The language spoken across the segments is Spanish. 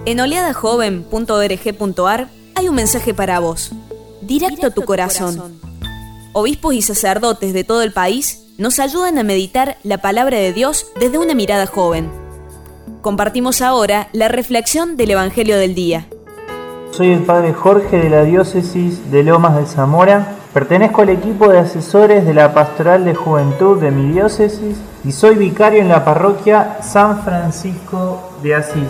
En oleadajoven.org.ar hay un mensaje para vos, directo a tu corazón. Obispos y sacerdotes de todo el país nos ayudan a meditar la palabra de Dios desde una mirada joven. Compartimos ahora la reflexión del Evangelio del día. Soy el Padre Jorge de la Diócesis de Lomas de Zamora. Pertenezco al equipo de asesores de la Pastoral de Juventud de mi diócesis y soy vicario en la parroquia San Francisco de Asís.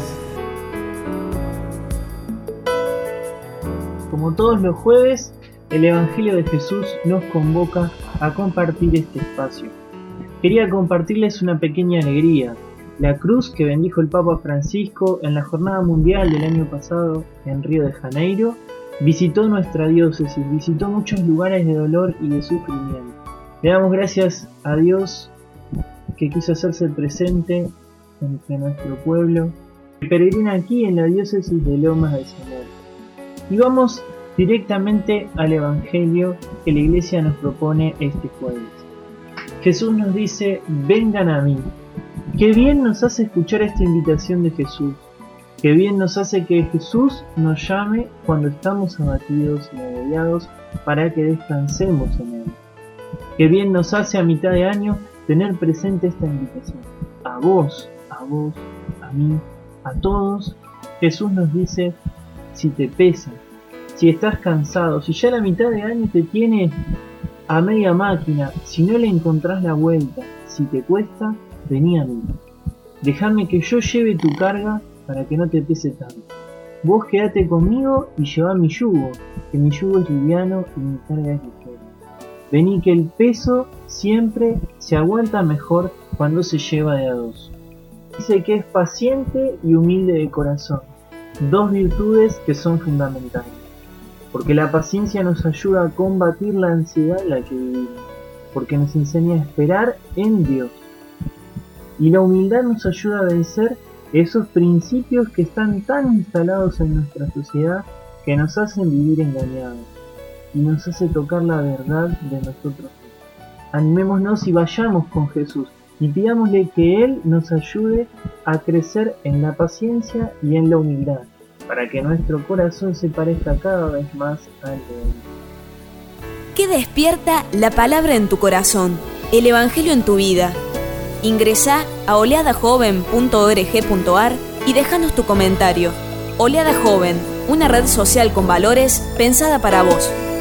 Como todos los jueves, el Evangelio de Jesús nos convoca a compartir este espacio. Quería compartirles una pequeña alegría. La cruz que bendijo el Papa Francisco en la Jornada Mundial del año pasado en Río de Janeiro visitó nuestra diócesis, visitó muchos lugares de dolor y de sufrimiento. Le damos gracias a Dios que quiso hacerse presente entre nuestro pueblo, que peregrina aquí en la diócesis de Lomas de Zamora. Y vamos directamente al Evangelio que la Iglesia nos propone este jueves. Jesús nos dice: vengan a mí. Qué bien nos hace escuchar esta invitación de Jesús. Qué bien nos hace que Jesús nos llame cuando estamos abatidos y agobiados para que descansemos en Él. Qué bien nos hace a mitad de año tener presente esta invitación. A vos, a mí, a todos, Jesús nos dice: si te pesa, si estás cansado, si ya la mitad de año te tiene a media máquina, si no le encontrás la vuelta, si te cuesta, vení a mí. Dejame que yo lleve tu carga para que no te pese tanto. Vos quedate conmigo y llevá mi yugo, que mi yugo es liviano y mi carga es ligera. Vení, que el peso siempre se aguanta mejor cuando se lleva de a dos. Dice que es paciente y humilde de corazón, dos virtudes que son fundamentales, porque la paciencia nos ayuda a combatir la ansiedad en la que vivimos, porque nos enseña a esperar en Dios. Y la humildad nos ayuda a vencer esos principios que están tan instalados en nuestra sociedad que nos hacen vivir engañados y nos hace tocar la verdad de nosotros mismos. Animémonos y vayamos con Jesús y pidámosle que Él nos ayude a crecer en la paciencia y en la humildad, para que nuestro corazón se parezca cada vez más al de Él. ¿Qué despierta la palabra en tu corazón, el Evangelio en tu vida? Ingresá a oleadajoven.org.ar y déjanos tu comentario. Oleada Joven, una red social con valores pensada para vos.